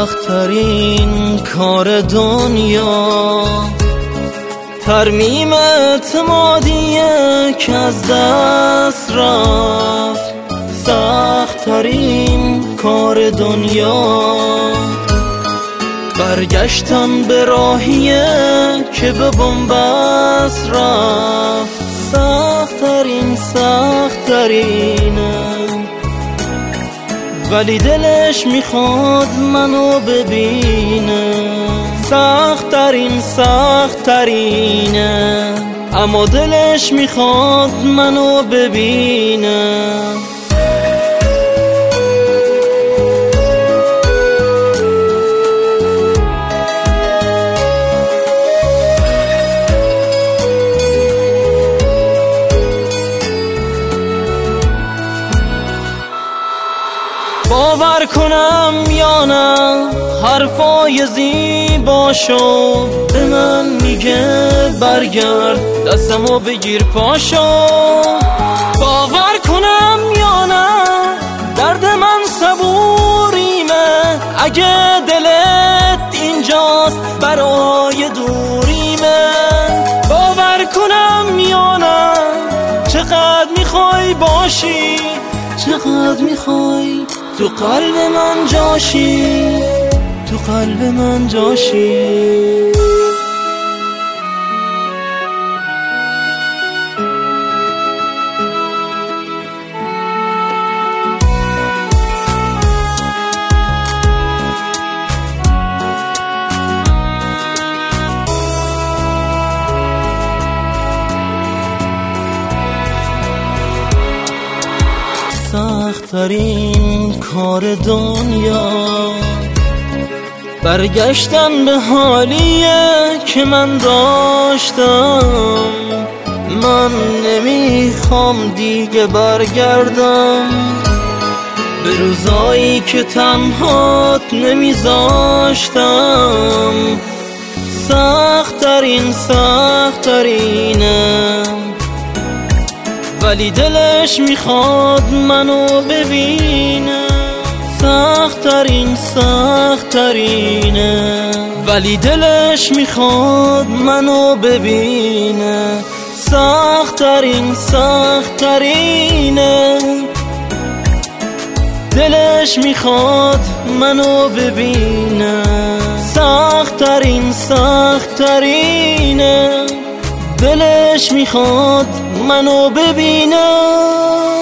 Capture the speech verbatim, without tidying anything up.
سخت‌ترین کار دنیا ترمیم اعتمادیه که از دست رفت. سخت‌ترین کار دنیا برگشتن به راهیه که به بن‌بست رفت. سخت‌ترین سخت‌ترینه ولی دلش میخواد منو ببینه. سخت‌ترین سخت‌ترینه اما دلش میخواد منو ببینه. باور کنم یا نه حرفای زیباشو به من میگه برگرد دستمو بگیر پاشو. باور کنم یا نه درد من صبوریمه اگه دلت اینجاست برای دوریمه. باور کنم یا نه چقدر میخوای باشی چقدر میخوای تو قلب من جاشی تو قلب من جاشی. سخت‌ترین کار دنیا برگشتن به حالیه که من داشتم. من نمیخوام دیگه برگردم به روزایی که تنهات نمیذاشتم. سخت‌ترین سخت‌ترینه ولی دلش میخواد منو ببینه. سخت‌ترین سخت‌ترینه ولی دلش میخواد منو ببینه. سخت‌ترین سخت‌ترینه دلش میخواد منو ببینه. سخت‌ترین سخت‌ترینه دلش میخواد منو ببینه.